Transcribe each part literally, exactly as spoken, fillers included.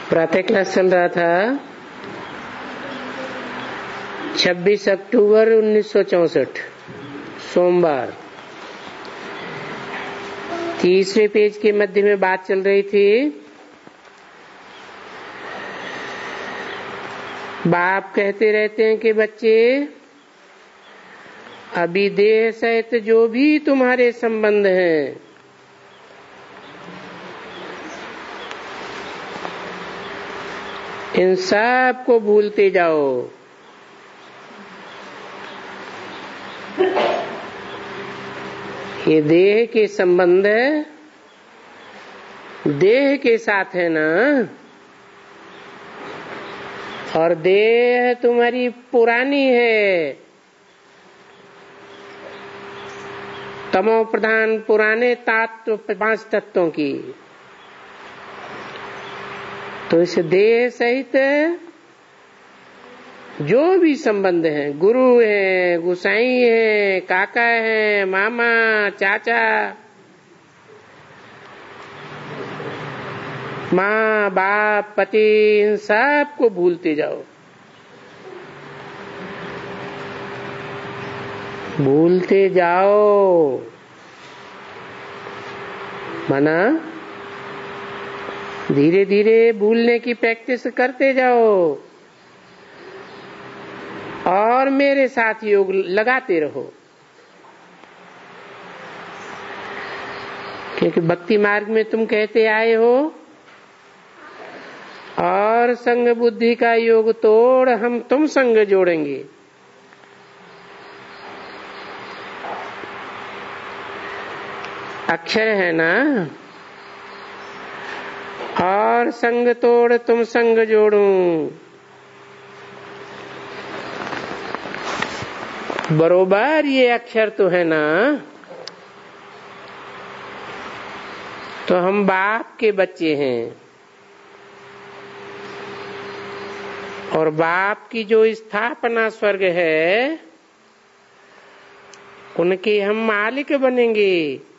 प्रातः क्लास चल रहा था छब्बीस अक्टूबर उन्नीस सौ चौसठ सोमवार। तीसरे पेज के मध्य में बात चल रही थी। बाप कहते रहते हैं कि बच्चे, अभी देह सहित जो भी तुम्हारे संबंध हैं, इन सब को भूलते जाओ। ये देह के संबंध देह के साथ है ना, और देह तुम्हारी पुरानी है, तमो प्रधान पुराने तत्व पांच तत्वों की। तो इस देह सहित जो भी संबंध है, गुरु है, गुसाई है, काका है, मामा, चाचा, माँ बाप, पति, इन सब को भूलते जाओ। भूलते जाओ माना धीरे धीरे भूलने की प्रैक्टिस करते जाओ और मेरे साथ योग लगाते रहो। क्योंकि भक्ति मार्ग में तुम कहते आए हो, और संग बुद्धि का योग तोड़ हम तुम संग जोड़ेंगे। अक्षर है ना, और संग तोड़ तुम संग जोड़ूं। बरोबर ये अक्षर तो है ना। तो हम बाप के बच्चे हैं, और बाप की जो स्थापना स्वर्ग है, उनके हम मालिक बनेंगे।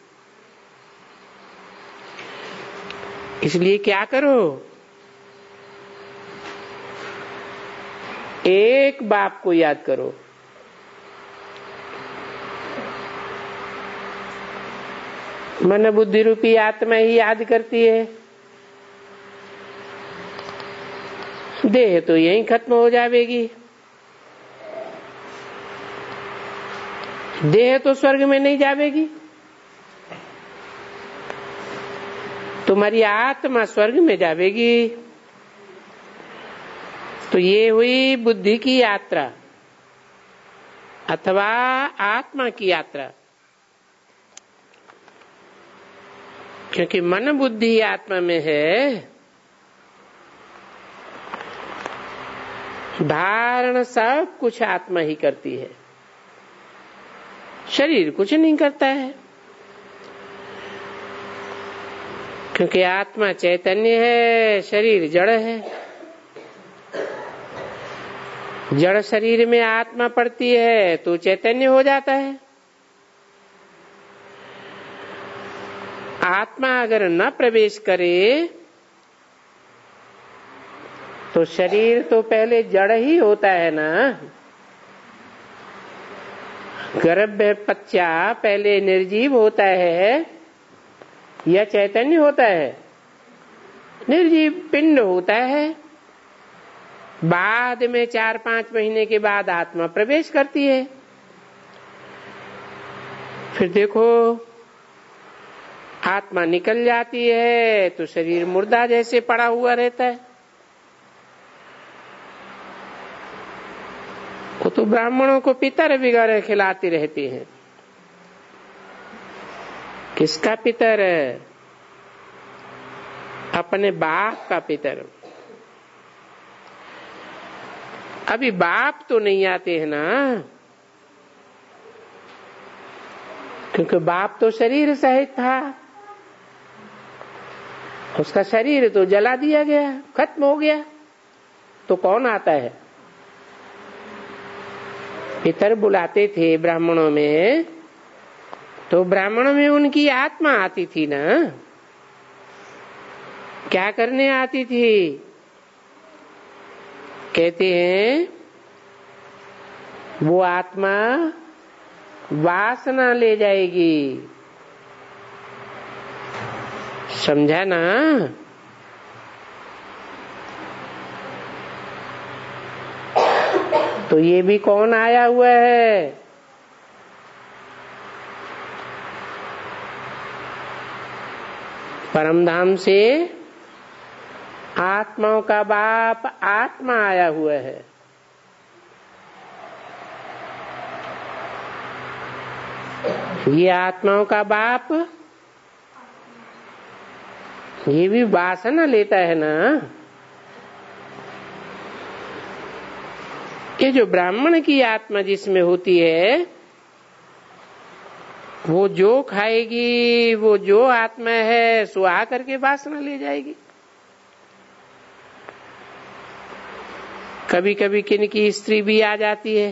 इसलिए क्या करो, एक बाप को याद करो। मन बुद्धि रूपी आत्मा ही याद करती है। देह तो यहीं खत्म हो जाएगी। देह तो स्वर्ग में नहीं जाएगी। तुम्हारी आत्मा स्वर्ग में जाएगी। तो ये हुई बुद्धि की यात्रा अथवा आत्मा की यात्रा। क्योंकि मन बुद्धि आत्मा में है, धारण सब कुछ आत्मा ही करती है, शरीर कुछ नहीं करता है। क्योंकि आत्मा चैतन्य है, शरीर जड़ है। जड़ शरीर में आत्मा पड़ती है तो चैतन्य हो जाता है। आत्मा अगर न प्रवेश करे तो शरीर तो पहले जड़ ही होता है ना। गर्भपच्या पहले निर्जीव होता है या चैतन्य होता है? निर्जीव पिंड होता है। बाद में चार पांच महीने के बाद आत्मा प्रवेश करती है। फिर देखो, आत्मा निकल जाती है तो शरीर मुर्दा जैसे पड़ा हुआ रहता है। वो तो ब्राह्मणों को पितर वगैरह खिलाते रहते हैं। किसका पितर? अपने बाप का पितर। अभी बाप तो नहीं आते हैं ना, क्योंकि बाप तो शरीर सहित था। उसका शरीर तो जला दिया गया, खत्म हो गया। तो कौन आता है? पितर बुलाते थे ब्राह्मणों में, तो ब्राह्मणों में उनकी आत्मा आती थी ना। क्या करने आती थी? कहते हैं वो आत्मा वासना ले जाएगी। समझा ना? तो ये भी कौन आया हुआ है? परमधाम से आत्माओं का बाप आत्मा आया हुआ है। ये आत्माओं का बाप ये भी वासना लेता है ना। ये जो ब्राह्मण की आत्मा जिसमें होती है, वो जो खाएगी, वो जो आत्मा है सो आकर के वासना ले जाएगी। कभी कभी किनकी स्त्री भी आ जाती है,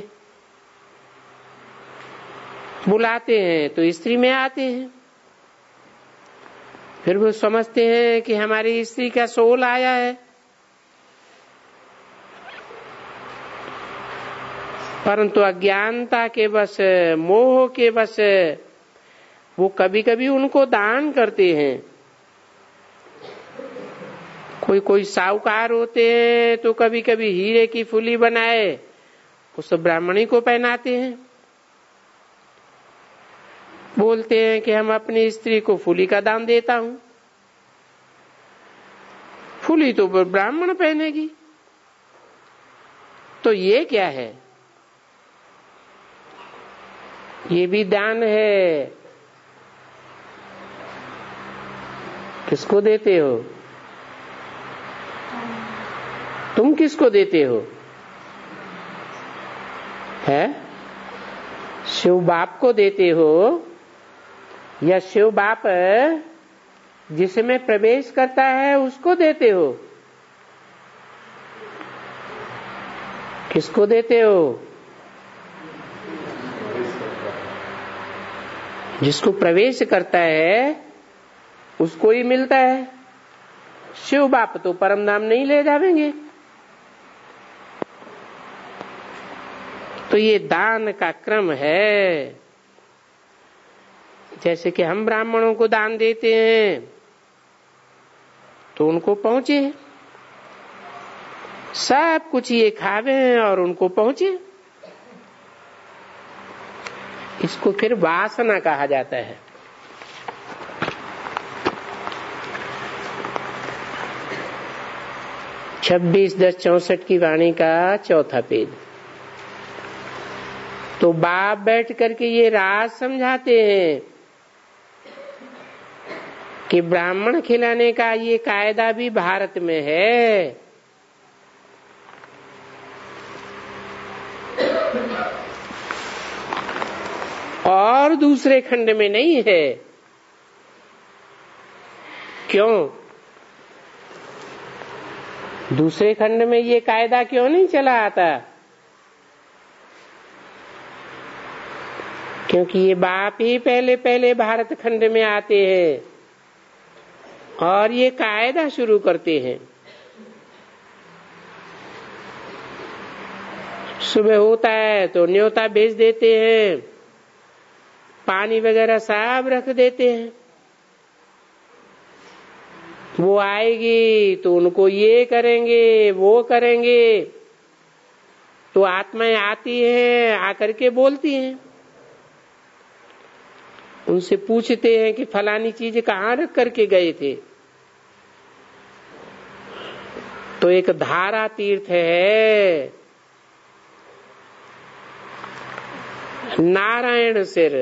बुलाते हैं तो स्त्री में आते हैं, फिर वो समझते हैं कि हमारी स्त्री का सोल आया है। परंतु अज्ञानता के वश, मोह के वश वो कभी कभी उनको दान करते हैं। कोई कोई साहूकार होते हैं तो कभी कभी हीरे की फुली बनाए उस ब्राह्मणी को पहनाते हैं। बोलते हैं कि हम अपनी स्त्री को फुली का दान देता हूं। फुली तो ब्राह्मण पहनेगी। तो ये क्या है? ये भी दान है। किसको देते हो? तुम किसको देते हो? है शिव बाप को देते हो या शिव बाप जिसमें प्रवेश करता है उसको देते हो? किसको देते हो? जिसको प्रवेश करता है उसको ही मिलता है। शिव बाप तो परम धाम नहीं ले जाएंगे। तो ये दान का क्रम है। जैसे कि हम ब्राह्मणों को दान देते हैं तो उनको पहुंचे, सब कुछ ये खावे और उनको पहुंचे। इसको फिर वासना कहा जाता है। छब्बीस दस चौसठ की वाणी का चौथा पेज। तो बाप बैठ करके ये राज समझाते हैं कि ब्राह्मण खिलाने का ये कायदा भी भारत में है। और दूसरे खंड में नहीं है। क्यों? दूसरे खंड में ये कायदा क्यों नहीं चला आता? क्योंकि ये बाप ही पहले पहले भारत खंड में आते हैं और ये कायदा शुरू करते हैं। सुबह होता है तो न्योता भेज देते हैं, पानी वगैरह सब रख देते हैं। वो आएगी तो उनको ये करेंगे वो करेंगे। तो आत्माएं आती हैं, आकर के बोलती हैं। उनसे पूछते हैं कि फलानी चीज कहाँ रख करके गए थे? तो एक धारा तीर्थ है, नारायण सिर,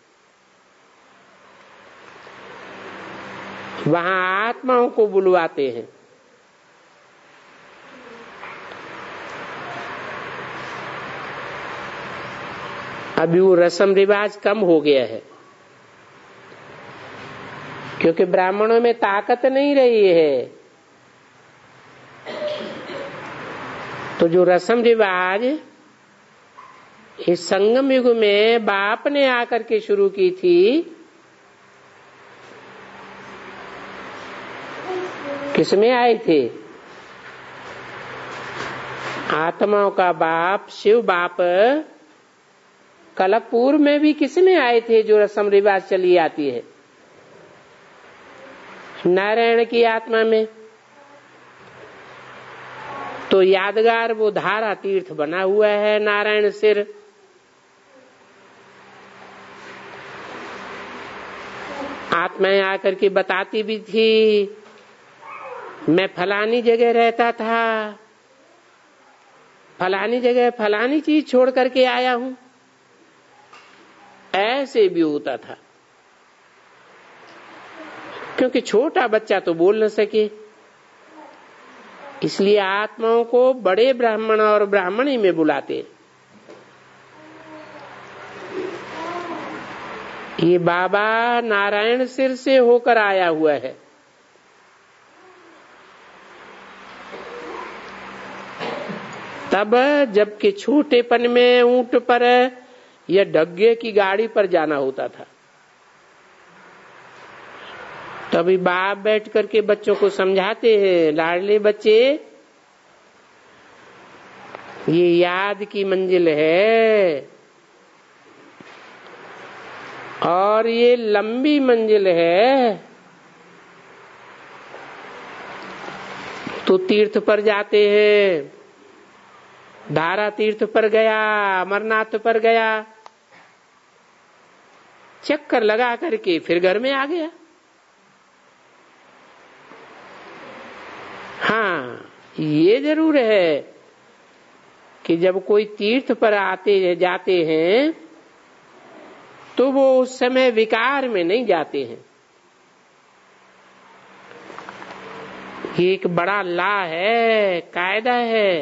वहां आत्माओं को बुलवाते हैं। अभी वो रस्म रिवाज कम हो गया है क्योंकि ब्राह्मणों में ताकत नहीं रही है। तो जो रस्म रिवाज इस संगम युग में बाप ने आकर के शुरू की थी, किसमें आए थे? आत्माओं का बाप शिव बाप कलप पूर्व में भी किसमें आए थे जो रस्म रिवाज चली आती है? नारायण की आत्मा में। तो यादगार वो धारा तीर्थ बना हुआ है नारायण सिर। आत्माएं आकर के बताती भी थी, मैं फलानी जगह रहता था, फलानी जगह फलानी चीज छोड़ करके आया हूं। ऐसे भी होता था, क्योंकि छोटा बच्चा तो बोल न सके, इसलिए आत्माओं को बड़े ब्राह्मण और ब्राह्मणी में बुलाते। ये बाबा नारायण सिर से होकर आया हुआ है। तब जबकि छोटेपन में ऊंट पर या डग्गे की गाड़ी पर जाना होता था, तभी बाप बैठ करके बच्चों को समझाते हैं, लाडले बच्चे, ये याद की मंजिल है और ये लंबी मंजिल है। तो तीर्थ पर जाते हैं, धारा तीर्थ पर गया, अमरनाथ पर गया, चक्कर लगा करके फिर घर में आ गया। हाँ, ये जरूर है कि जब कोई तीर्थ पर आते जाते हैं तो वो उस समय विकार में नहीं जाते हैं। ये एक बड़ा ला है, कायदा है।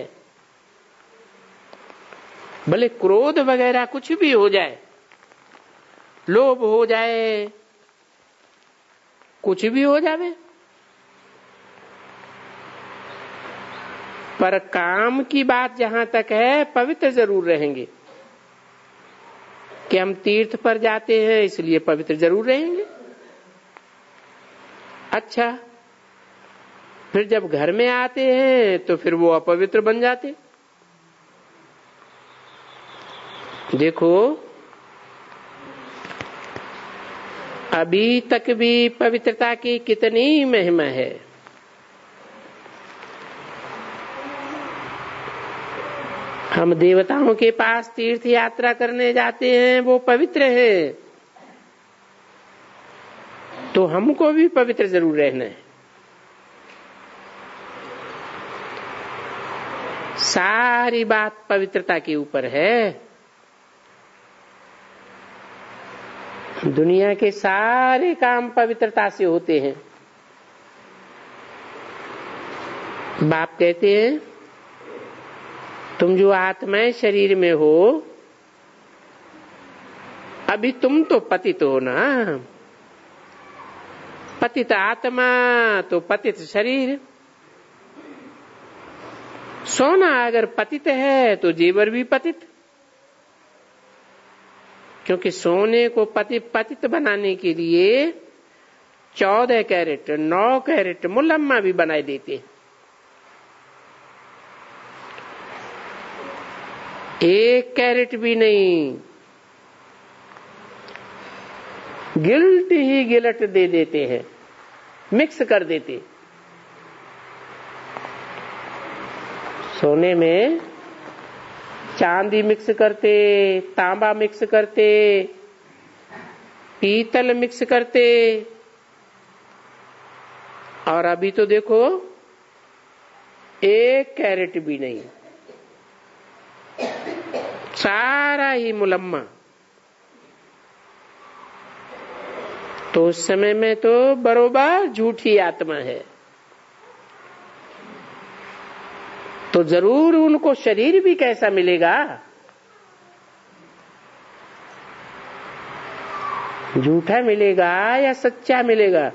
भले क्रोध वगैरह कुछ भी हो जाए, लोभ हो जाए, कुछ भी हो जावे, पर काम की बात जहां तक है पवित्र जरूर रहेंगे। कि हम तीर्थ पर जाते हैं इसलिए पवित्र जरूर रहेंगे। अच्छा, फिर जब घर में आते हैं तो फिर वो अपवित्र बन जाते। देखो, अभी तक भी पवित्रता की कितनी महिमा है। हम देवताओं के पास तीर्थ यात्रा करने जाते हैं, वो पवित्र है, तो हमको भी पवित्र जरूर रहना है। सारी बात पवित्रता के ऊपर है। दुनिया के सारे काम पवित्रता से होते हैं। बाप कहते हैं, तुम जो आत्माएं शरीर में हो, अभी तुम तो पतित हो ना। पतित आत्मा तो पतित शरीर। सोना अगर पतित है तो जेवर भी पतित, क्योंकि सोने को पतित पतित बनाने के लिए चौदह कैरेट नौ कैरेट मुलम्मा भी बनाए देते। एक कैरेट भी नहीं, गिल्ट ही गिलट दे देते हैं, मिक्स कर देते। सोने में चांदी मिक्स करते, तांबा मिक्स करते, पीतल मिक्स करते, और अभी तो देखो एक कैरेट भी नहीं, सारा ही मुलम्मा। तो उस समय में तो बरोबर झूठी आत्मा है। तो जरूर उनको शरीर भी कैसा मिलेगा, झूठा मिलेगा या सच्चा मिलेगा?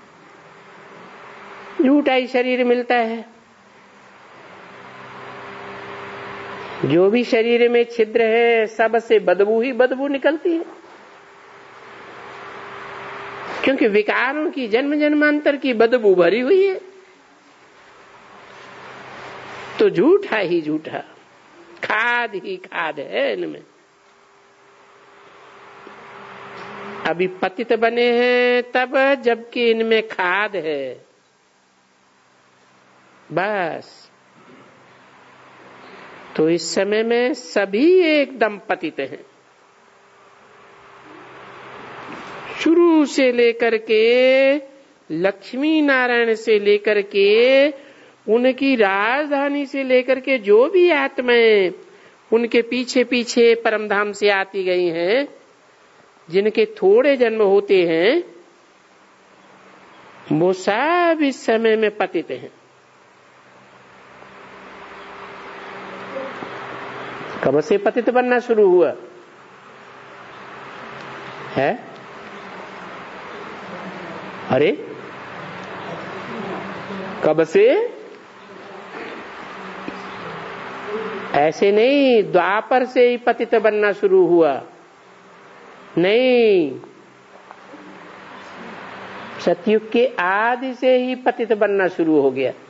झूठा ही शरीर मिलता है। जो भी शरीर में छिद्र है सब से बदबू ही बदबू निकलती है, क्योंकि विकारों की जन्म जन्मांतर की बदबू भरी हुई है। तो झूठा ही झूठा, खाद ही खाद है इनमें। अभी पतित बने हैं तब जबकि इनमें खाद है, बस। तो इस समय में सभी एकदम पतित हैं, शुरू से लेकर के लक्ष्मी नारायण से लेकर के उनकी राजधानी से लेकर के जो भी आत्माएं उनके पीछे पीछे परमधाम से आती गई हैं, जिनके थोड़े जन्म होते हैं, वो सब इस समय में पतित हैं। कब से पतित बनना शुरू हुआ है? अरे कब से? ऐसे नहीं द्वापर से ही पतित बनना शुरू हुआ, नहीं, सतयुग के आदि से ही पतित बनना शुरू हो गया।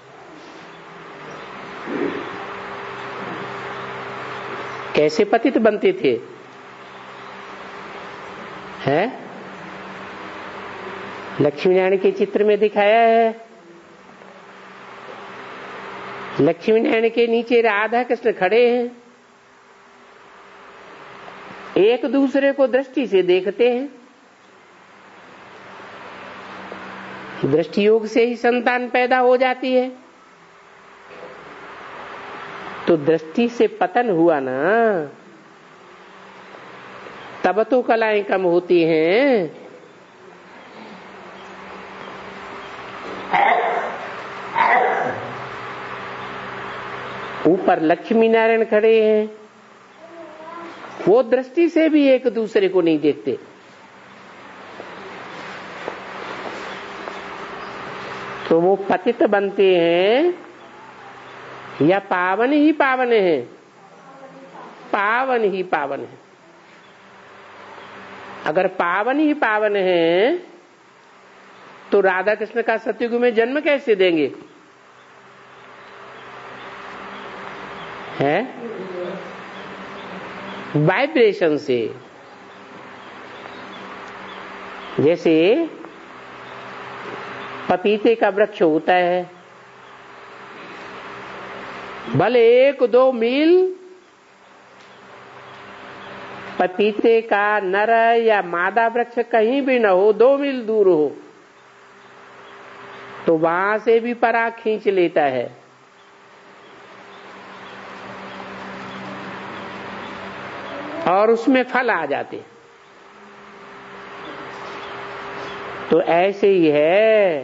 कैसे पतित बनते थे? हैं? लक्ष्मी नारायण के चित्र में दिखाया है। लक्ष्मी नारायण के नीचे राधा कृष्ण खड़े हैं, एक दूसरे को दृष्टि से देखते हैं। दृष्टि योग से ही संतान पैदा हो जाती है। तो दृष्टि से पतन हुआ ना, तब तो कलाएं कम होती हैं। ऊपर लक्ष्मी नारायण खड़े हैं, वो दृष्टि से भी एक दूसरे को नहीं देखते। तो वो पतित बनते हैं या पावन ही पावन है? पावन ही पावन है। अगर पावन ही पावन है तो राधा कृष्ण का सतयुग में जन्म कैसे देंगे? है वाइब्रेशन से। जैसे पपीते का वृक्ष होता है, भले एक दो मील पपीते का नर या मादा वृक्ष कहीं भी न हो, दो मील दूर हो, तो वहां से भी पराग खींच लेता है। और उसमें फल आ जाते। तो ऐसे ही है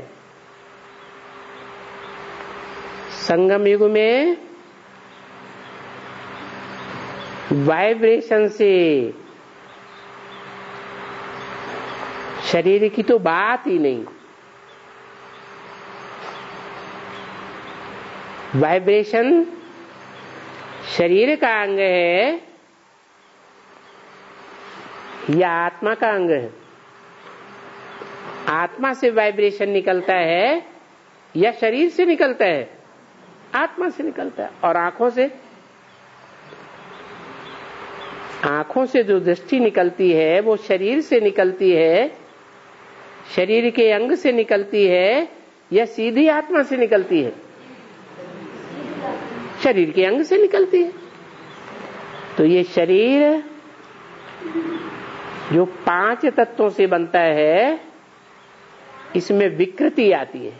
संगम युग में वाइब्रेशन से शरीर की तो बात ही नहीं। वाइब्रेशन शरीर का अंग है या आत्मा का अंग है? आत्मा से वाइब्रेशन निकलता है या शरीर से निकलता है? आत्मा से निकलता है। और आंखों से? आंखों से जो दृष्टि निकलती है वो शरीर से निकलती है, शरीर के अंग से निकलती है या सीधी आत्मा से निकलती है? शरीर के अंग से निकलती है। तो ये शरीर जो पांच तत्वों से बनता है, इसमें विकृति आती है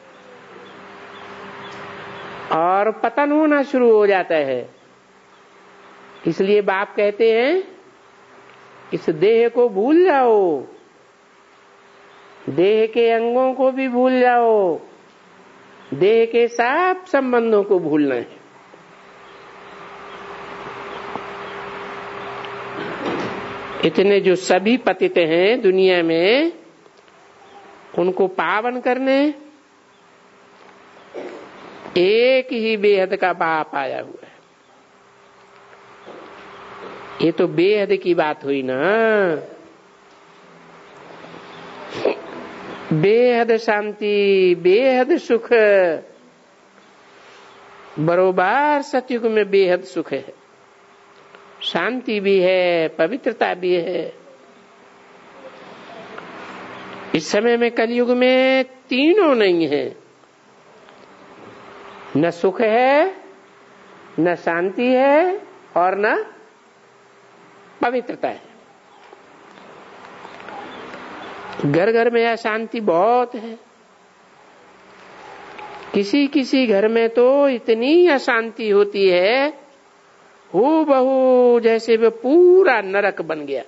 और पतन होना शुरू हो जाता है। इसलिए बाप कहते हैं इस देह को भूल जाओ, देह के अंगों को भी भूल जाओ, देह के सब संबंधों को भूलना है। इतने जो सभी पतित हैं दुनिया में, उनको पावन करने एक ही बेहद का बाप आया हुआ है। ये तो बेहद की बात हुई ना। बेहद शांति, बेहद सुख, बरोबर सतयुग में बेहद सुख है, शांति भी है, पवित्रता भी है। इस समय में कलयुग में तीनों नहीं है, न सुख है, न शांति है और न पवित्रता है। घर घर में अशांति बहुत है। किसी किसी घर में तो इतनी अशांति होती है, हूबहू जैसे वो पूरा नरक बन गया।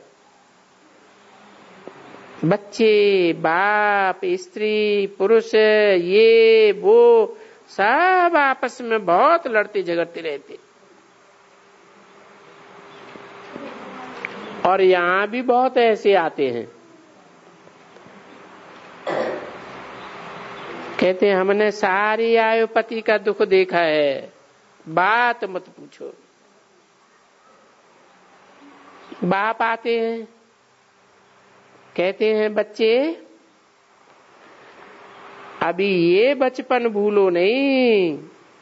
बच्चे, बाप, स्त्री, पुरुष, ये वो सब आपस में बहुत लड़ते झगड़ते रहते। और यहाँ भी बहुत ऐसे आते हैं, कहते हैं हमने सारी आयु पति का दुख देखा है, बात मत पूछो। बाप आते हैं, कहते हैं बच्चे अभी ये बचपन भूलो नहीं,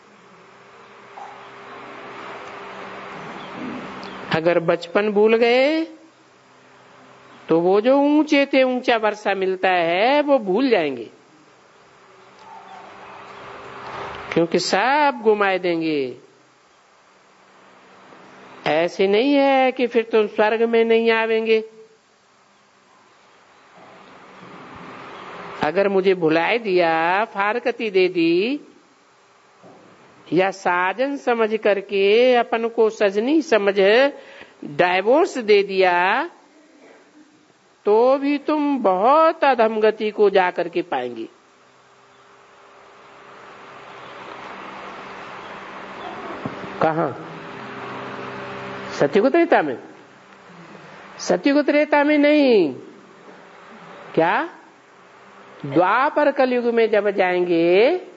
अगर बचपन भूल गए तो वो जो ऊंचे से ऊंचा वर्षा मिलता है वो भूल जाएंगे, क्योंकि सब गुमाए देंगे। ऐसे नहीं है कि फिर तुम स्वर्ग में नहीं आवेंगे। अगर मुझे भुलाए दिया, फारकती दे दी या साजन समझ करके अपन को सजनी समझ डाइवोर्स दे दिया, तो भी तुम बहुत अधमगति को जाकर के पाएंगी। कहां? सतयुग त्रेता में? सतयुग त्रेता में नहीं, क्या द्वापर कलयुग में जब जाएंगे,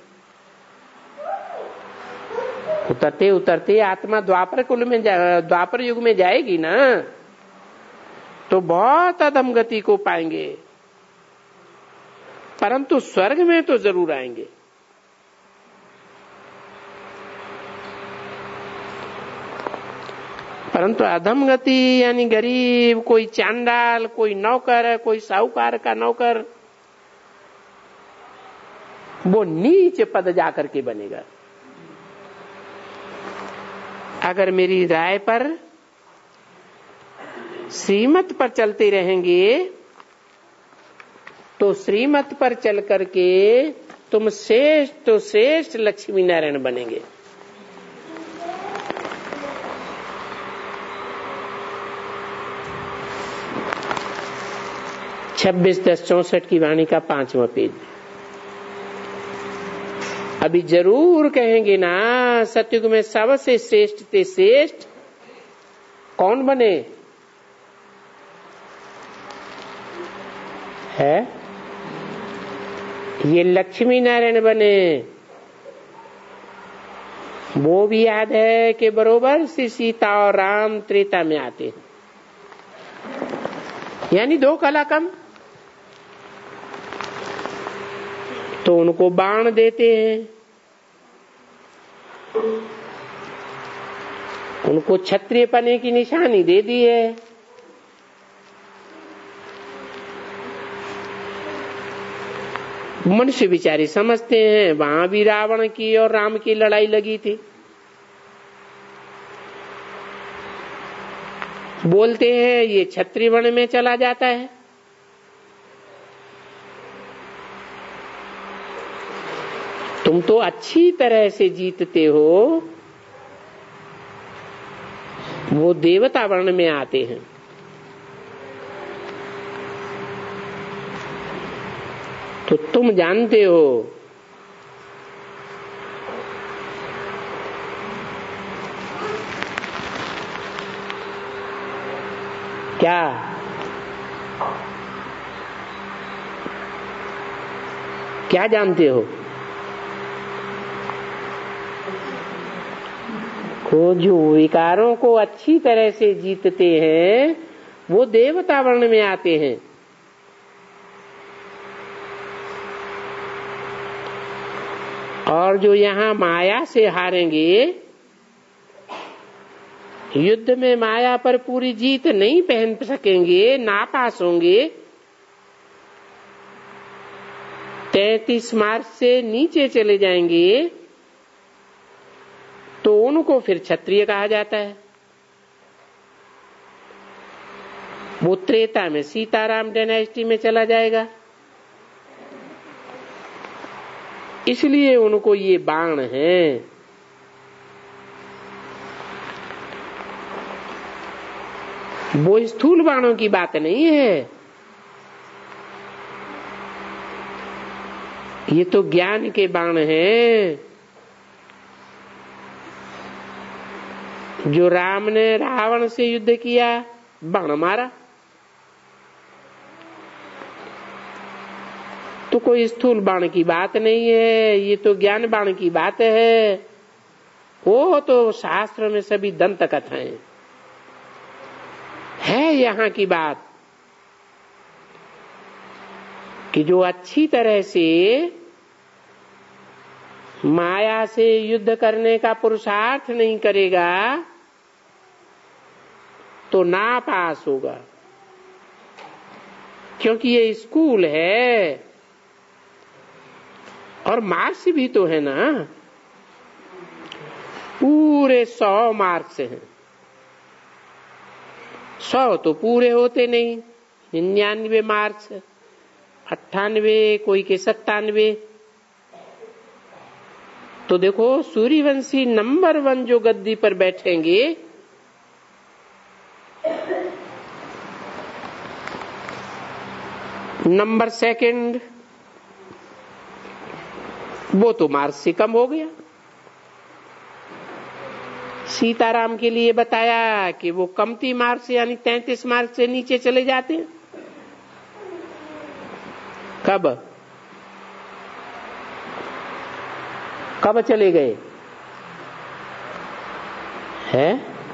उतरते उतरते आत्मा द्वापर कुल में द्वापर युग में जाएगी ना, तो बहुत अधम गति को पाएंगे, परंतु स्वर्ग में तो जरूर आएंगे। परंतु अधम गति यानी गरीब, कोई चांडाल, कोई नौकर, कोई साहूकार का नौकर, वो नीच पद जाकर के बनेगा। अगर मेरी राय पर, श्रीमत पर चलते रहेंगे तो श्रीमत पर चल करके तुम श्रेष्ठ तो श्रेष्ठ लक्ष्मी नारायण बनेंगे। छब्बीस दस चौसठ की वाणी का पांचवा पेज। अभी जरूर कहेंगे ना, सतयुग में सबसे श्रेष्ठ ते श्रेष्ठ कौन बने है? ये लक्ष्मी नारायण बने। वो भी याद है कि बरोबर श्री सीता और राम त्रेता में आते हैं, यानी दो कला कम, तो उनको बाण देते हैं, उनको क्षत्रिय पने की निशानी दे दी है। मनुष्य बिचारे समझते हैं वहां भी रावण की और राम की लड़ाई लगी थी। बोलते हैं ये क्षत्रिय वन में चला जाता है। तुम तो अच्छी तरह से जीतते हो, वो देवता वर्ण में आते हैं। तो तुम जानते हो क्या क्या जानते हो? को जो विकारों को अच्छी तरह से जीतते हैं वो देवता वर्ण में आते हैं। और जो यहाँ माया से हारेंगे, युद्ध में माया पर पूरी जीत नहीं पहन सकेंगे, नापास होंगे, तैतीस मार्च से नीचे चले जाएंगे, तो उनको फिर क्षत्रिय कहा जाता है। वो त्रेता में सीताराम डायनेस्टी में चला जाएगा। इसलिए उनको ये बाण है। वो स्थूल बाणों की बात नहीं है, ये तो ज्ञान के बाण हैं। जो राम ने रावण से युद्ध किया, बाण मारा, तो कोई स्थूल बाण की बात नहीं है, ये तो ज्ञान बाण की बात है। वो तो शास्त्र में सभी दंत कथाएं है। यहाँ की बात कि जो अच्छी तरह से माया से युद्ध करने का पुरुषार्थ नहीं करेगा, तो नापास होगा। क्योंकि ये स्कूल है और मार्क्स भी तो है ना, पूरे सौ मार्क्स हैं। सौ तो पूरे होते नहीं, निन्यानवे मार्क्स, अट्ठानवे, कोई के सत्तानवे। तो देखो सूर्यवंशी नंबर वन जो गद्दी पर बैठेंगे, नंबर सेकंड वो तो मार्क्स से कम हो गया। सीताराम के लिए बताया कि वो कमती मार्क्स यानी तैंतीस मार्क्स से नीचे चले जाते हैं। कब कब चले गए हैं?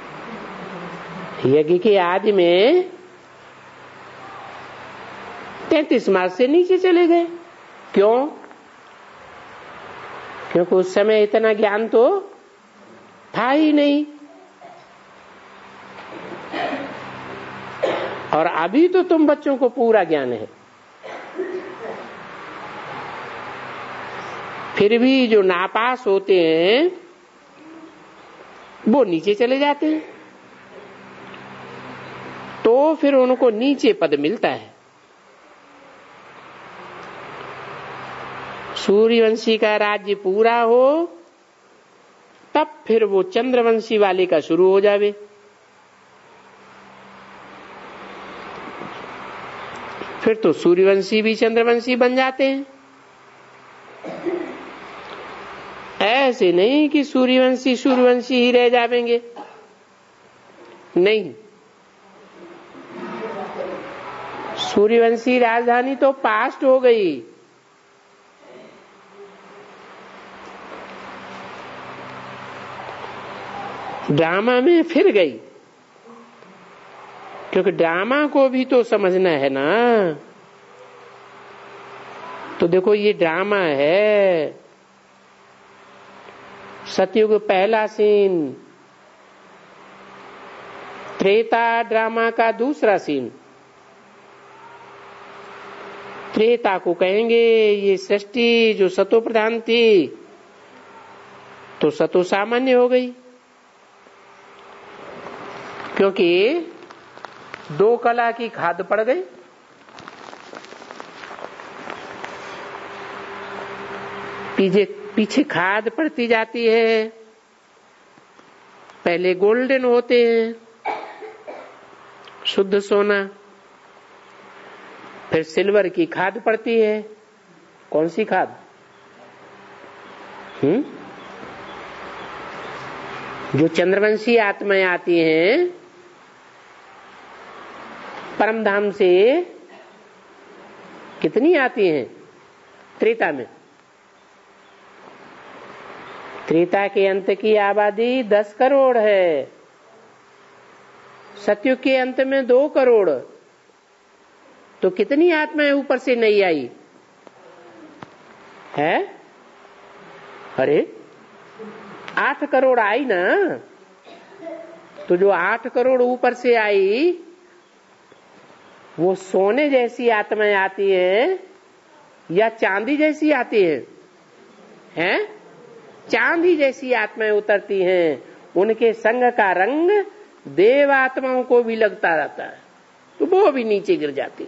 यज्ञ के आदि में तैंतीस मार्क्स से नीचे चले गए। क्यों? क्योंकि उस समय इतना ज्ञान तो था ही नहीं, और अभी तो तुम बच्चों को पूरा ज्ञान है। फिर भी जो नापास होते हैं वो नीचे चले जाते हैं, तो फिर उनको नीचे पद मिलता है। सूर्यवंशी का राज्य पूरा हो तब फिर वो चंद्रवंशी वाले का शुरू हो जावे। फिर तो सूर्यवंशी भी चंद्रवंशी बन जाते हैं। ऐसे नहीं कि सूर्यवंशी सूर्यवंशी ही रह जावेंगे, नहीं। सूर्यवंशी राजधानी तो पास्ट हो गई, ड्रामा में फिर गई, क्योंकि ड्रामा को भी तो समझना है ना। तो देखो ये ड्रामा है। सतयुग पहला सीन, त्रेता ड्रामा का दूसरा सीन। त्रेता को कहेंगे ये सृष्टि जो सतो प्रधान थी तो सतो सामान्य हो गई, क्योंकि दो कला की खाद पड़ गई। पीछे पीछे खाद पड़ती जाती है। पहले गोल्डन होते हैं, शुद्ध सोना, फिर सिल्वर की खाद पड़ती है। कौन सी खाद? हम्म जो चंद्रवंशी आत्माएं आती हैं परम धाम से, कितनी आती हैं त्रेता में? त्रेता के अंत की आबादी दस करोड़ है, सतयुग के अंत में दो करोड़। तो कितनी आत्माएं ऊपर से नहीं आई है? अरे आठ करोड़ आई ना, तो जो आठ करोड़ ऊपर से आई वो सोने जैसी आत्माएं आती है या चांदी जैसी आती है? हैं? चांदी जैसी आत्माएं उतरती हैं, उनके संग का रंग देव आत्माओं को भी लगता रहता है, तो वो भी नीचे गिर जाती।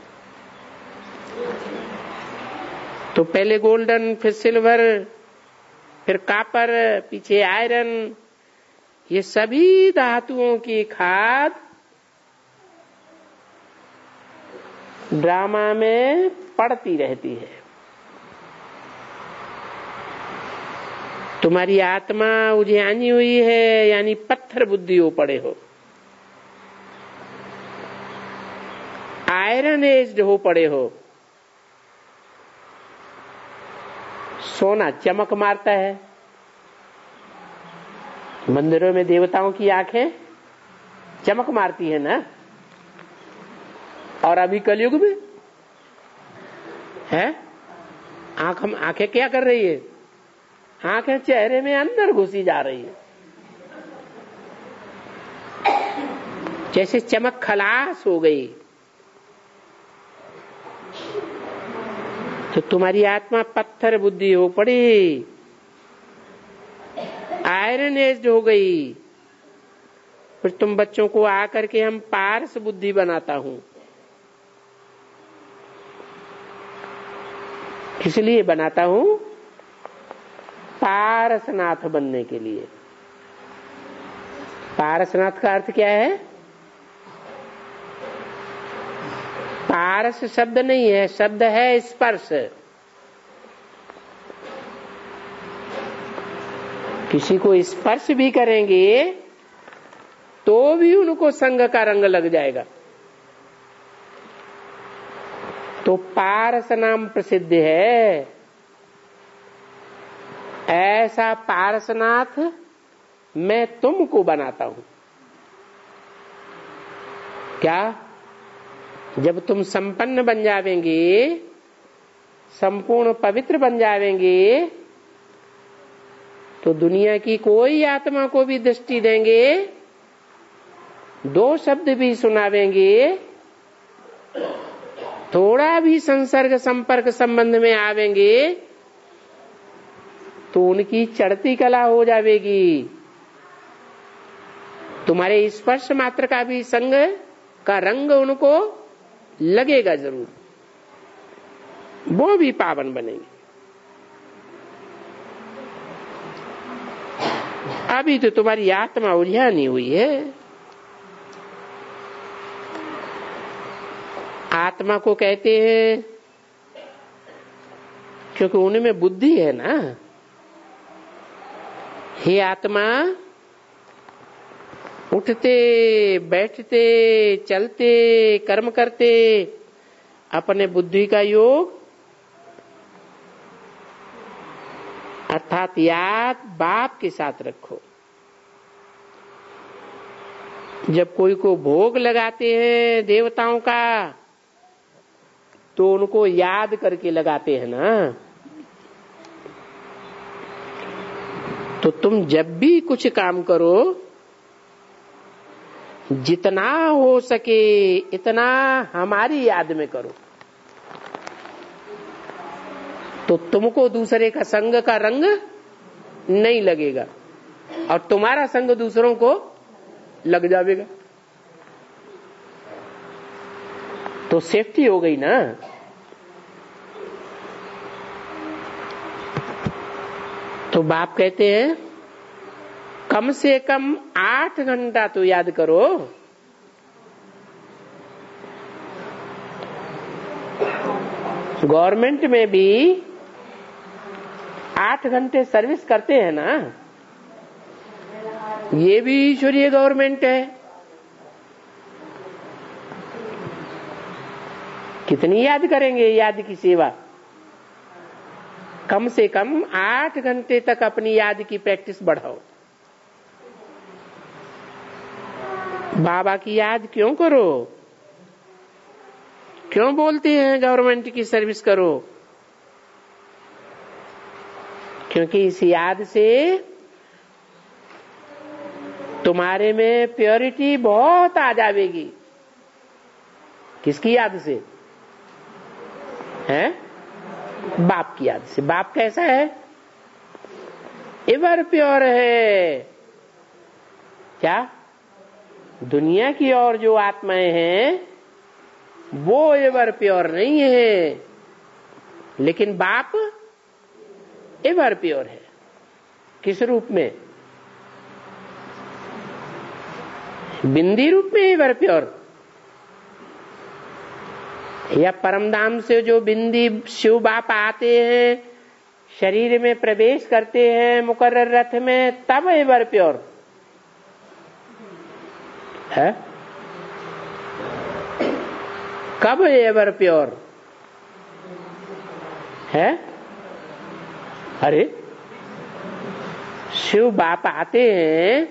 तो पहले गोल्डन, फिर सिल्वर, फिर कापर, पीछे आयरन, ये सभी धातुओं की खाद ड्रामा में पड़ती रहती है। तुम्हारी आत्मा उजियानी हुई है, यानी पत्थर बुद्धि हो पड़े हो, आयरन एज्ड हो पड़े हो। सोना चमक मारता है, मंदिरों में देवताओं की आंखें चमक मारती है ना, और अभी कलयुग में है आंख, हम आंखें क्या कर रही है? आंखें चेहरे में अंदर घुसी जा रही है, जैसे चमक खलास हो गई। तो तुम्हारी आत्मा पत्थर बुद्धि हो पड़ी, आयरन एज्ड हो गई। फिर तुम बच्चों को आकर के हम पारस बुद्धि बनाता हूं, इसलिए बनाता हूं पारसनाथ बनने के लिए। पारसनाथ का अर्थ क्या है? पारस शब्द नहीं है, शब्द है स्पर्श। किसी को स्पर्श भी करेंगे तो भी उनको संग का रंग लग जाएगा। तो पारस नाम प्रसिद्ध है। ऐसा पारसनाथ मैं तुमको बनाता हूं। क्या? जब तुम संपन्न बन जावेंगे, संपूर्ण पवित्र बन जावेंगे, तो दुनिया की कोई आत्मा को भी दृष्टि देंगे, दो शब्द भी सुनावेंगे, थोड़ा भी संसर्ग संपर्क संबंध में आवेंगे तो उनकी चढ़ती कला हो जाएगी। तुम्हारे स्पर्श मात्र का भी संग का रंग उनको लगेगा जरूर, वो भी पावन बनेंगे। अभी तो तुम्हारी आत्मा उलझानी हुई है। आत्मा को कहते हैं क्योंकि उनमें बुद्धि है ना। हे आत्मा, उठते बैठते चलते कर्म करते अपने बुद्धि का योग अर्थात याद बाप के साथ रखो। जब कोई को भोग लगाते हैं देवताओं का तो उनको याद करके लगाते हैं ना। तो तुम जब भी कुछ काम करो, जितना हो सके इतना हमारी याद में करो, तो तुमको दूसरे का संग का रंग नहीं लगेगा और तुम्हारा संग दूसरों को लग जाएगा। तो सेफ्टी हो गई ना। तो बाप कहते हैं कम से कम आठ घंटा तो याद करो। गवर्नमेंट में भी आठ घंटे सर्विस करते हैं ना, ये भी ईश्वरीय गवर्नमेंट है। कितनी याद करेंगे याद की सेवा? कम से कम आठ घंटे तक अपनी याद की प्रैक्टिस बढ़ाओ। बाबा की याद क्यों करो? क्यों बोलते हैं गवर्नमेंट की सर्विस करो? क्योंकि इस याद से तुम्हारे में प्योरिटी बहुत आ जाएगी। किसकी याद से? हैं? बाप की याद से। बाप कैसा है? एवर प्योर है। क्या? दुनिया की और जो आत्माएं हैं वो एवर प्योर नहीं है, लेकिन बाप एवर प्योर है। किस रूप में? बिंदी रूप में एवर प्योर, या परमधाम से जो बिंदी शिव बाप आते हैं, शरीर में प्रवेश करते हैं मुकर्रर रथ में, तब एवर प्योर है? कब एवर प्योर है? अरे शिव बाप आते हैं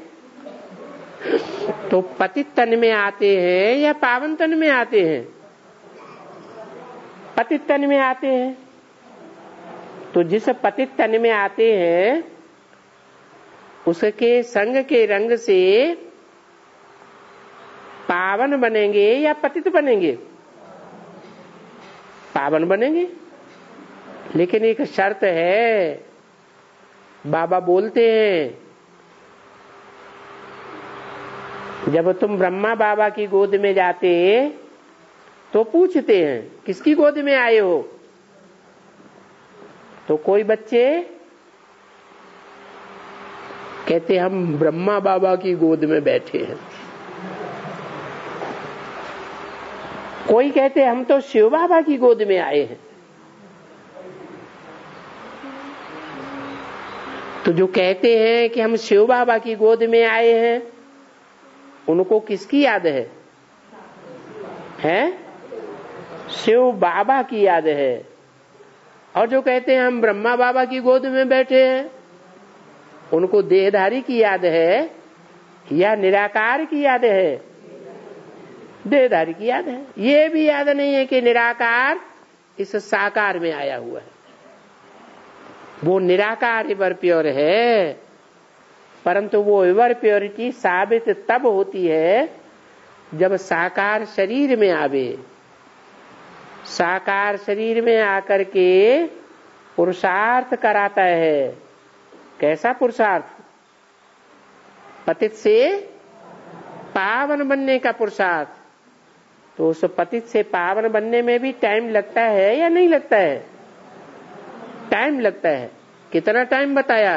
तो पतित तन में आते हैं या पावन तन में आते हैं? पतित तन में आते हैं। तो जिस पतित तन में आते हैं उसके संग के रंग से पावन बनेंगे या पतित बनेंगे? पावन बनेंगे। लेकिन एक शर्त है, बाबा बोलते हैं जब तुम ब्रह्मा बाबा की गोद में जाते तो पूछते हैं किसकी गोद में आए हो? तो कोई बच्चे कहते हम ब्रह्मा बाबा की गोद में बैठे हैं, कोई कहते हम तो शिव बाबा की गोद में आए हैं। तो जो कहते हैं कि हम शिव बाबा की गोद में आए हैं, उनको किसकी याद है? हैं? शिव बाबा की याद है। और जो कहते हैं हम ब्रह्मा बाबा की गोद में बैठे हैं, उनको देहधारी की याद है या निराकार की याद है? देहधारी की याद है। ये भी याद नहीं है कि निराकार इस साकार में आया हुआ है। वो निराकार एवर प्योर है, परंतु वो एवर प्योरिटी साबित तब होती है जब साकार शरीर में आवे। साकार शरीर में आकर के पुरुषार्थ कराता है। कैसा पुरुषार्थ? पतित से पावन बनने का पुरुषार्थ। तो उस पतित से पावन बनने में भी टाइम लगता है या नहीं लगता है? टाइम लगता है। कितना टाइम बताया?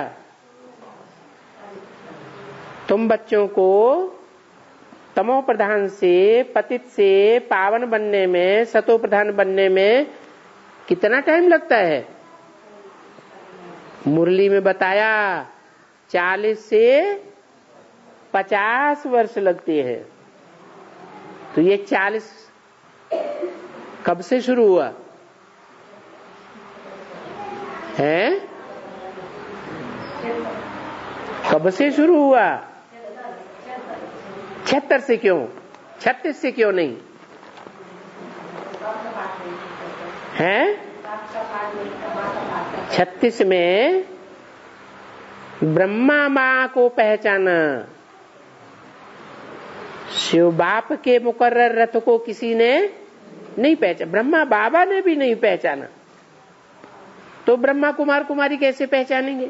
तुम बच्चों को तमो प्रधान से पतित से पावन बनने में, सतो प्रधान बनने में कितना टाइम लगता है? मुरली में बताया चालीस से पचास वर्ष लगते हैं। तो ये चालीस कब से शुरू हुआ है? कब से शुरू हुआ? छिहत्तर से क्यों? छत्तीस से क्यों नहीं है? छत्तीस में ब्रह्मा माँ को पहचाना, शिव बाप के मुकर्रर रथ को किसी ने नहीं पहचाना, ब्रह्मा बाबा ने भी नहीं पहचाना, तो ब्रह्मा कुमार कुमारी कैसे पहचानेंगे?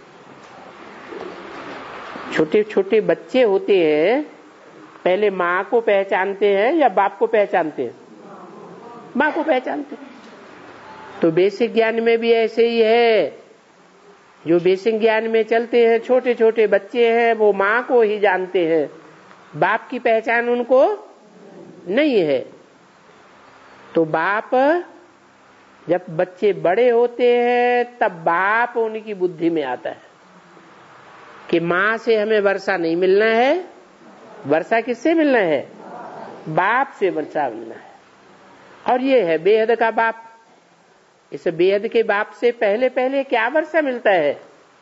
छोटे छोटे बच्चे होते हैं, पहले माँ को पहचानते हैं या बाप को पहचानते हैं? माँ को पहचानते हैं। तो बेसिक ज्ञान में भी ऐसे ही है। जो बेसिक ज्ञान में चलते हैं, छोटे छोटे बच्चे हैं, वो माँ को ही जानते हैं, बाप की पहचान उनको नहीं है। तो बाप जब बच्चे बड़े होते हैं तब बाप उनकी बुद्धि में आता है कि माँ से हमें वर्षा नहीं मिलना है। वर्षा किससे मिलना है? बाप से वर्षा मिलना है। और ये है बेहद का बाप। इस बेहद के बाप से पहले पहले क्या वर्षा मिलता है?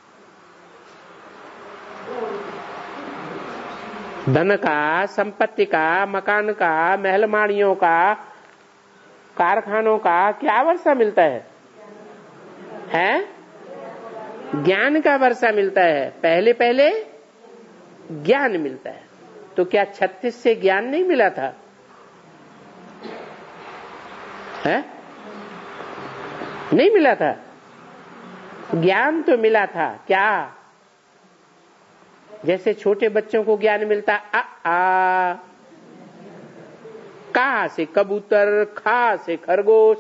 धन का, संपत्ति का, मकान का, महलमाड़ियों का, कारखानों का क्या वर्षा मिलता है? हैं? ज्ञान का वर्षा मिलता है, पहले पहले ज्ञान मिलता है। तो क्या छत्तीस से ज्ञान नहीं मिला था? है? नहीं मिला था? ज्ञान तो मिला था। क्या? जैसे छोटे बच्चों को ज्ञान मिलता आ, आ का से कबूतर, खा से खरगोश।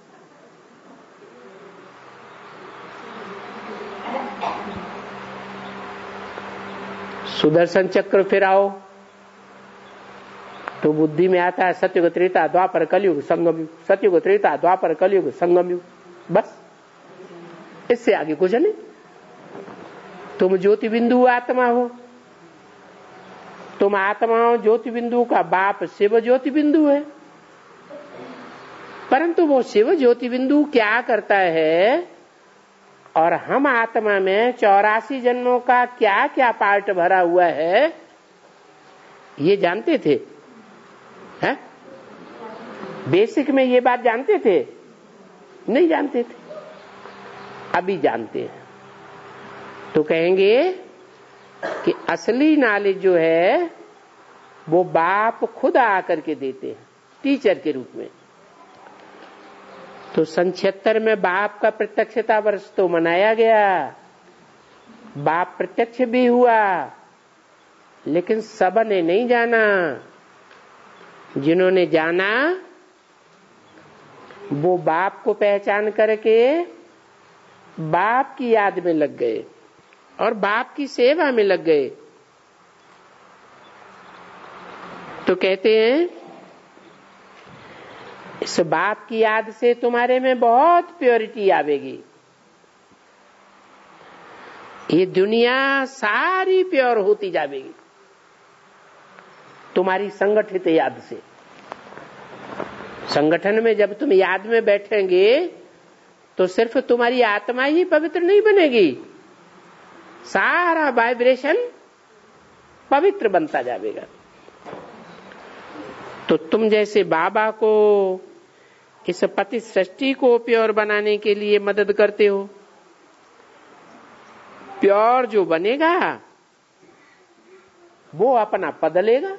सुदर्शन चक्र फिराओ तो बुद्धि में आता है सत्युग त्रेता द्वापर कलयुग संगम युग, सत्युग त्रेता द्वापर कलयुग संगम युग। बस इससे आगे कुछ नहीं। तुम ज्योति बिंदु आत्मा हो, तुम आत्मा हो ज्योति बिंदु का बाप शिव ज्योति बिंदु है। परंतु वो शिव ज्योति बिंदु क्या करता है और हम आत्मा में चौरासी जन्मों का क्या क्या पार्ट भरा हुआ है, ये जानते थे? है? बेसिक में ये बात जानते थे? नहीं जानते थे, अभी जानते हैं। तो कहेंगे कि असली नॉलेज जो है वो बाप खुद आकर के देते हैं टीचर के रूप में। तो सन छिहत्तर में बाप का प्रत्यक्षता वर्ष तो मनाया गया, बाप प्रत्यक्ष भी हुआ, लेकिन सब ने नहीं जाना। जिन्होंने जाना वो बाप को पहचान करके बाप की याद में लग गए और बाप की सेवा में लग गए। तो कहते हैं इस बाप की याद से तुम्हारे में बहुत प्योरिटी आवेगी। ये दुनिया सारी प्योर होती जाएगी तुम्हारी संगठित याद से। संगठन में जब तुम याद में बैठेंगे तो सिर्फ तुम्हारी आत्मा ही पवित्र नहीं बनेगी, सारा वाइब्रेशन पवित्र बनता जाएगा। तो तुम जैसे बाबा को इस पति सृष्टि को प्योर बनाने के लिए मदद करते हो। प्योर जो बनेगा वो अपना पद लेगा।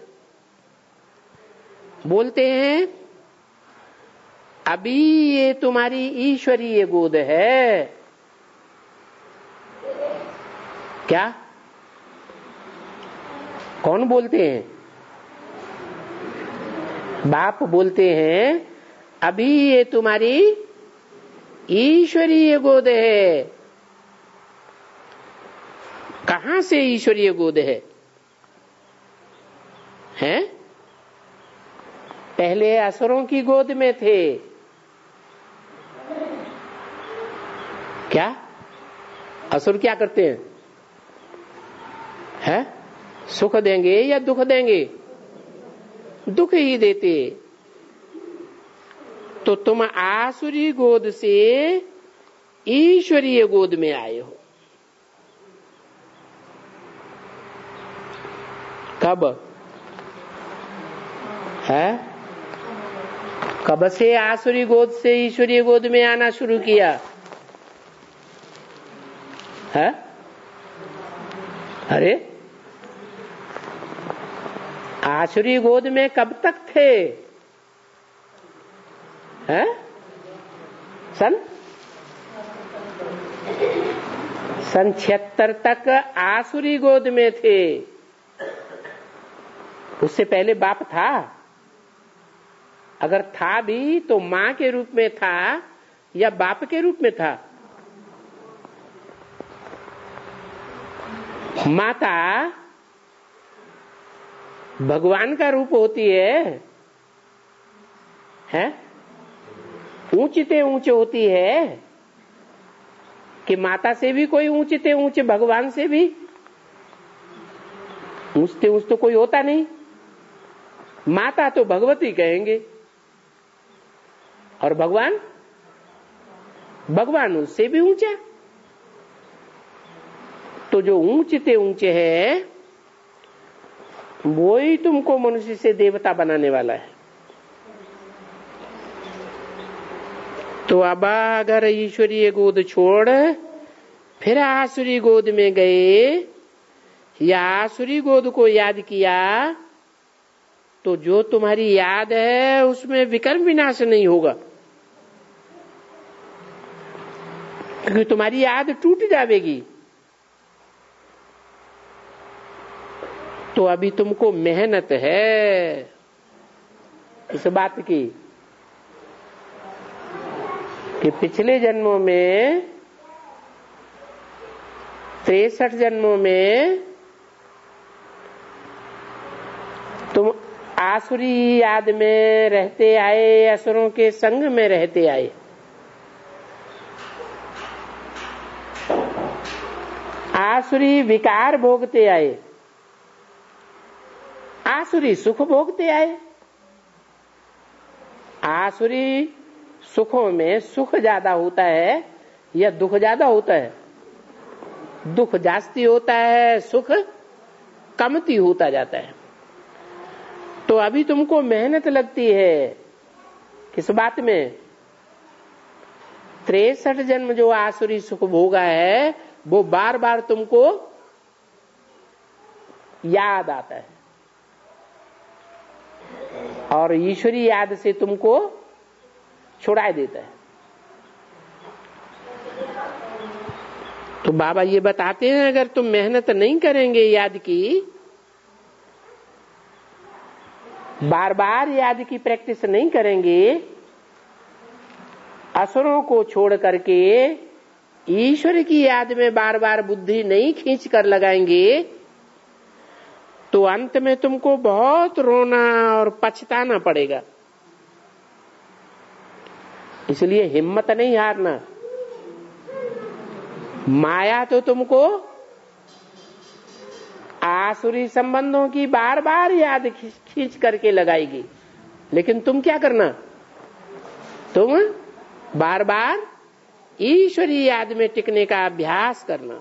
बोलते हैं अभी ये तुम्हारी ईश्वरीय गोद है। क्या? कौन बोलते हैं? बाप बोलते हैं अभी ये तुम्हारी ईश्वरीय गोद है। कहां से ईश्वरीय गोद है? हैं? पहले असुरों की गोद में थे। क्या? असुर क्या करते हैं? हैं? सुख देंगे या दुख देंगे? दुख ही देते। तो तुम आसुरी गोद से ईश्वरीय गोद में आए हो। कब है? कब से आसुरी गोद से ईश्वरीय गोद में आना शुरू किया है? अरे आसुरी गोद में कब तक थे? हैं? सन सन छिहत्तर तक आसुरी गोद में थे। उससे पहले बाप था। अगर था भी तो मां के रूप में था या बाप के रूप में था? माता भगवान का रूप होती है, है? ऊंचते ऊंचे होती है कि माता से भी कोई ऊंचते ऊंचे, भगवान से भी ऊंचते ऊंच तो कोई होता नहीं। माता तो भगवती कहेंगे और भगवान भगवान उससे भी ऊंचा। तो जो ऊंचते ऊंचे है वो ही तुमको मनुष्य से देवता बनाने वाला है। तो अब अगर ईश्वरीय गोद छोड़ फिर आसुरी गोद में गए या आसुरी गोद को याद किया, तो जो तुम्हारी याद है उसमें विकर्म विनाश नहीं होगा, क्योंकि तुम्हारी याद टूट जाएगी। तो अभी तुमको मेहनत है इस बात की कि पिछले जन्मों में, तिरसठ जन्मों में तुम आसुरी याद में रहते आए, असुरों के संग में रहते आए। आसुरी विकार भोगते आए, आसुरी सुख भोगते आए। आसुरी सुखों में सुख ज्यादा होता है या दुख ज्यादा होता है? दुख जास्ती होता है, सुख कमती होता जाता है। तो अभी तुमको मेहनत लगती है किस बात में? तिरसठ जन्म जो आसुरी सुख भोगा है वो बार बार तुमको याद आता है, और ईश्वरी याद से तुमको छुड़ा देता है। तो बाबा ये बताते हैं, अगर तुम मेहनत नहीं करेंगे याद की, बार बार याद की प्रैक्टिस नहीं करेंगे, असुरों को छोड़ करके ईश्वर की याद में बार बार बुद्धि नहीं खींच कर लगाएंगे, तो अंत में तुमको बहुत रोना और पछताना पड़ेगा। इसलिए हिम्मत नहीं हारना। माया तो तुमको आसुरी संबंधों की बार बार याद खींच करके लगाएगी, लेकिन तुम क्या करना? तुम बार बार ईश्वरी याद में टिकने का अभ्यास करना।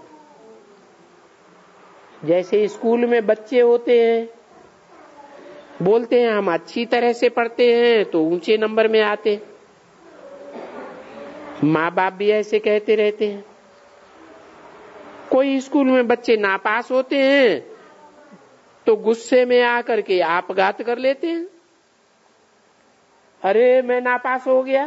जैसे स्कूल में बच्चे होते हैं, बोलते हैं हम अच्छी तरह से पढ़ते हैं तो ऊंचे नंबर में आते हैं। माँ बाप भी ऐसे कहते रहते हैं। कोई स्कूल में बच्चे नापास होते हैं तो गुस्से में आकर के आपघात कर लेते हैं, अरे मैं नापास हो गया।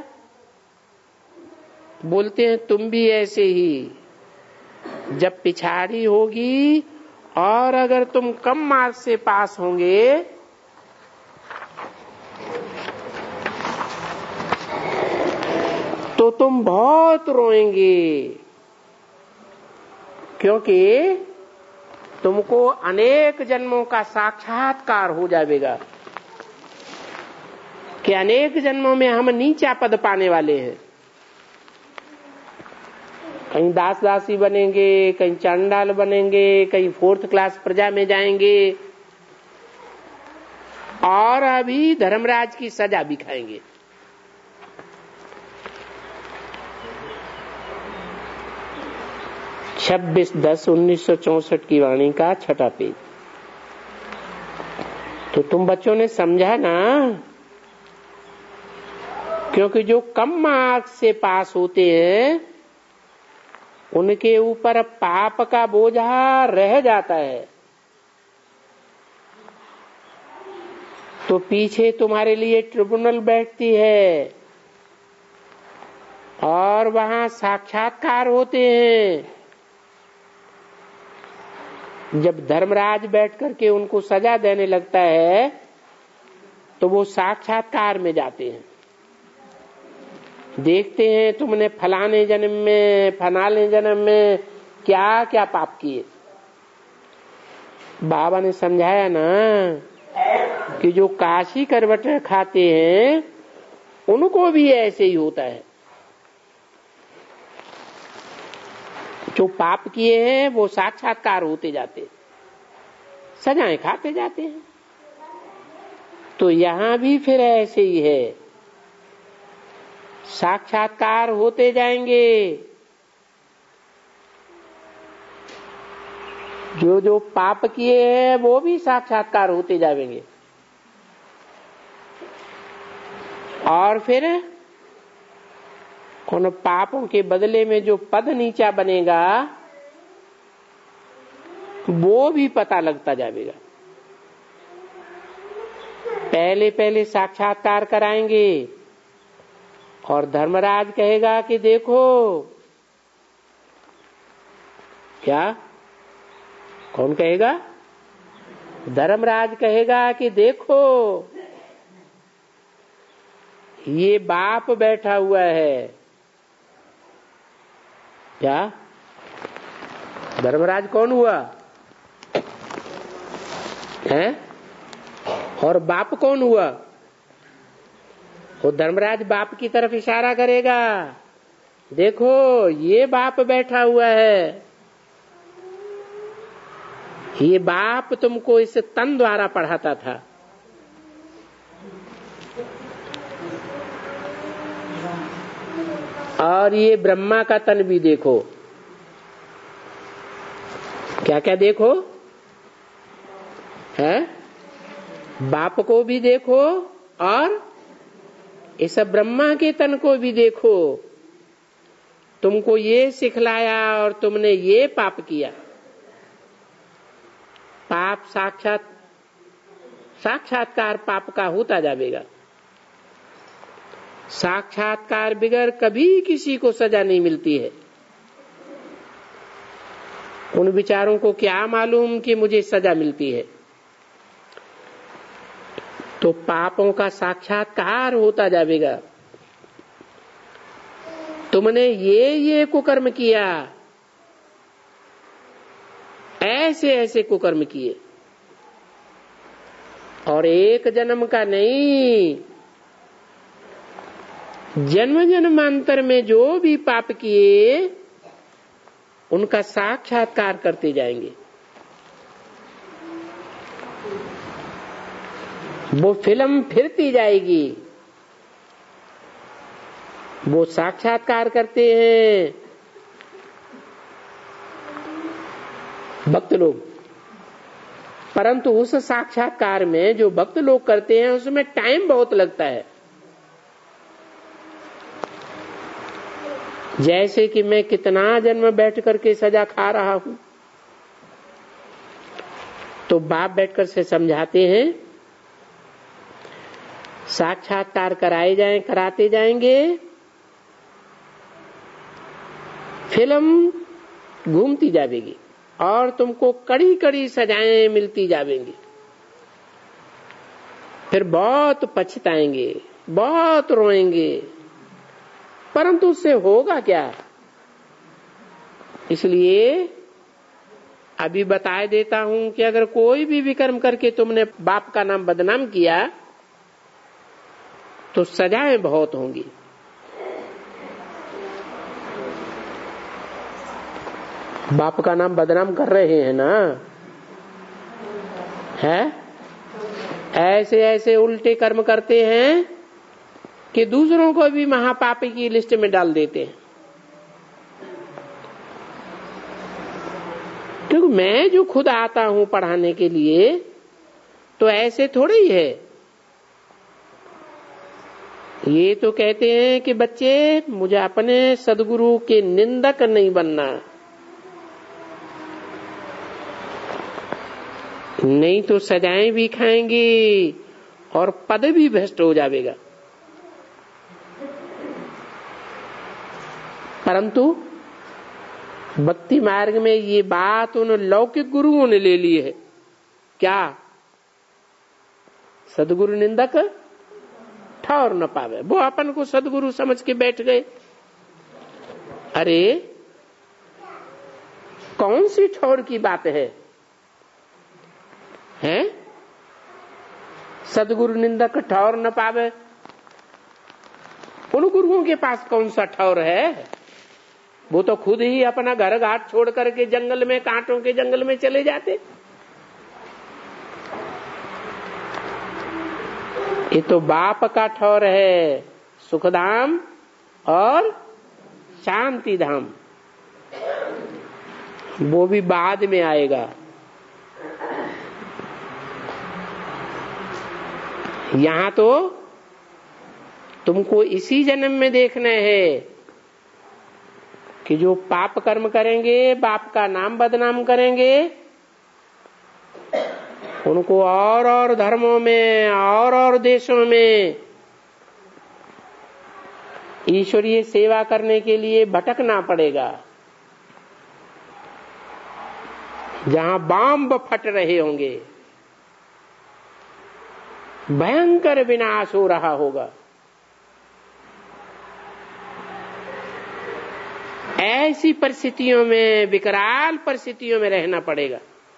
बोलते हैं तुम भी ऐसे ही, जब पिछाड़ी होगी और अगर तुम कम मार्क्स से पास होंगे तो तुम बहुत रोएंगे, क्योंकि तुमको अनेक जन्मों का साक्षात्कार हो जाएगा कि अनेक जन्मों में हम नीचा पद पाने वाले हैं। कहीं दास दासी बनेंगे, कहीं चांडाल बनेंगे, कहीं फोर्थ क्लास प्रजा में जाएंगे, और अभी धर्मराज की सजा भी खाएंगे। छब्बीस दस उन्नीस सौ चौसठ की वाणी का छठा पेज। तो तुम बच्चों ने समझा ना, क्योंकि जो कम मार्क्स से पास होते हैं उनके ऊपर पाप का बोझा रह जाता है, तो पीछे तुम्हारे लिए ट्रिब्यूनल बैठती है और वहां साक्षात्कार होते हैं। जब धर्मराज बैठ करके उनको सजा देने लगता है तो वो साक्षात्कार में जाते हैं, देखते हैं तुमने फलाने जन्म में फलाने जन्म में क्या क्या पाप किए। बाबा ने समझाया ना कि जो काशी करवट खाते हैं उनको भी ऐसे ही होता है। जो पाप किए हैं वो साक्षात्कार होते जाते, सजाएं खाते जाते हैं। तो यहां भी फिर ऐसे ही है, साक्षात्कार होते जाएंगे। जो जो पाप किए हैं वो भी साक्षात्कार होते जाएंगे, और फिर उन पापों के बदले में जो पद नीचा बनेगा वो भी पता लगता जाएगा। पहले पहले साक्षात्कार कराएंगे और धर्मराज कहेगा कि देखो, क्या कौन कहेगा? धर्मराज कहेगा कि देखो ये बाप बैठा हुआ है। क्या धर्मराज कौन हुआ है? और बाप कौन हुआ? वो धर्मराज बाप की तरफ इशारा करेगा, देखो ये बाप बैठा हुआ है। ये बाप तुमको इस तन द्वारा पढ़ाता था। और ये ब्रह्मा का तन भी देखो। क्या क्या देखो है? बाप को भी देखो और इस ब्रह्मा के तन को भी देखो। तुमको ये सिखलाया और तुमने ये पाप किया। पाप साक्षात साक्षात्कार पाप का होता जाएगा। साक्षात्कार बिगर कभी किसी को सजा नहीं मिलती है। उन विचारों को क्या मालूम कि मुझे सजा मिलती है। तो पापों का साक्षात्कार होता जाएगा। तुमने ये ये कुकर्म किया, ऐसे ऐसे कुकर्म किए, और एक जन्म का नहीं, जन्म जन्मांतर में जो भी पाप किए उनका साक्षात्कार करते जाएंगे। वो फिल्म फिरती जाएगी। वो साक्षात्कार करते हैं भक्त लोग, परंतु उस साक्षात्कार में जो भक्त लोग करते हैं उसमें टाइम बहुत लगता है। जैसे कि मैं कितना जन्म बैठ करके सजा खा रहा हूं, तो बाप बैठकर से समझाते हैं, साक्षात्कार कराए जाएं, कराते जाएंगे, फिल्म घूमती जाएगी और तुमको कड़ी कड़ी सजाएं मिलती जाएंगी। फिर बहुत पछताएंगे, बहुत रोएंगे, परंतु उससे होगा क्या? इसलिए अभी बताए देता हूं कि अगर कोई भी विकर्म करके तुमने बाप का नाम बदनाम किया तो सजाएं बहुत होंगी। बाप का नाम बदनाम कर रहे हैं ना, है? ऐसे ऐसे उल्टे कर्म करते हैं कि दूसरों को भी महापापी की लिस्ट में डाल देते हैं। क्योंकि मैं जो खुद आता हूं पढ़ाने के लिए, तो ऐसे थोड़ी ही है। ये तो कहते हैं कि बच्चे मुझे अपने सदगुरु के निंदक नहीं बनना, नहीं तो सजाएं भी खाएंगे और पद भी भ्रष्ट हो जाएगा। परंतु भक्ति मार्ग में ये बात उन लौकिक गुरुओं ने ले ली है। क्या? सदगुरु निंदक ठौर न पावे। वो अपन को सदगुरु समझ के बैठ गए। अरे कौन सी ठौर की बात है? हैं? सदगुरु निंदक ठौर न पावे। उन गुरुओं के पास कौन सा ठौर है? वो तो खुद ही अपना घर घाट छोड़ करके जंगल में, कांटों के जंगल में चले जाते। ये तो बाप का ठौर है, सुखधाम और शांति धाम। वो भी बाद में आएगा। यहां तो तुमको इसी जन्म में देखना है कि जो पाप कर्म करेंगे, बाप का नाम बदनाम करेंगे, उनको और और धर्मों में और और देशों में ईश्वरीय सेवा करने के लिए भटकना पड़ेगा, जहां बम फट रहे होंगे, भयंकर विनाश हो रहा होगा। ऐसी परिस्थितियों में, विकराल परिस्थितियों में रहना पड़ेगा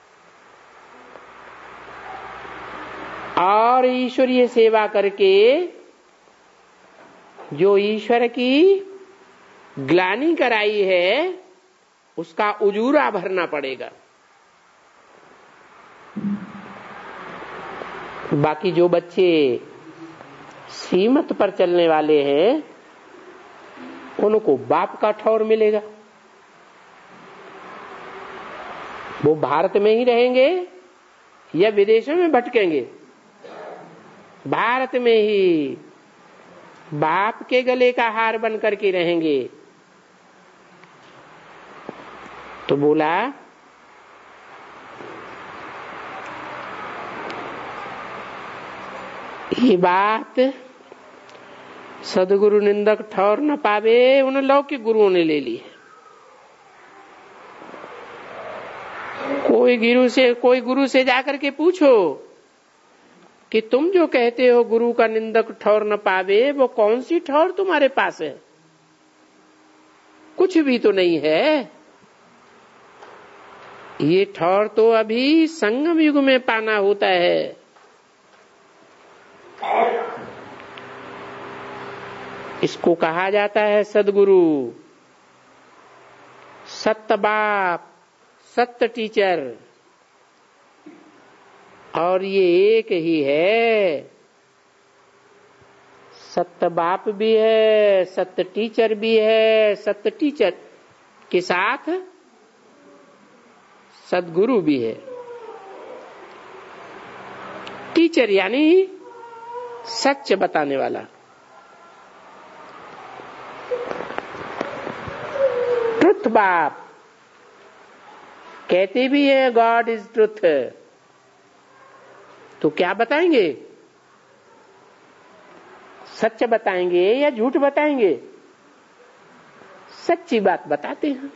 और ईश्वरीय सेवा करके जो ईश्वर की ग्लानि कराई है उसका उजूरा भरना पड़ेगा। बाकी जो बच्चे श्रीमत पर चलने वाले हैं उनको बाप का ठौर मिलेगा। वो भारत में ही रहेंगे या विदेशों में भटकेंगे? भारत में ही बाप के गले का हार बन करके रहेंगे। तो बोला ये बात सदगुरु निंदक ठौर न पावे, उन लौकिक गुरुओं ने ले ली। कोई गुरु से कोई गुरु से जाकर के पूछो कि तुम जो कहते हो गुरु का निंदक ठौर न पावे, वो कौन सी ठौर तुम्हारे पास है? कुछ भी तो नहीं है। ये ठौर तो अभी संगम युग में पाना होता है। इसको कहा जाता है सदगुरु, सत्य बाप, सत्य टीचर। और ये एक ही है, सत्य बाप भी है, सत्य टीचर भी है, सत्य टीचर के साथ सदगुरु भी है। टीचर यानी सच बताने वाला, ट्रुथ बाप कहते भी है गॉड इज ट्रुथ। तो क्या बताएंगे? सच बताएंगे या झूठ बताएंगे? सच्ची बात बताते हैं।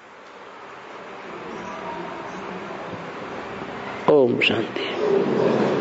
ओम शांति।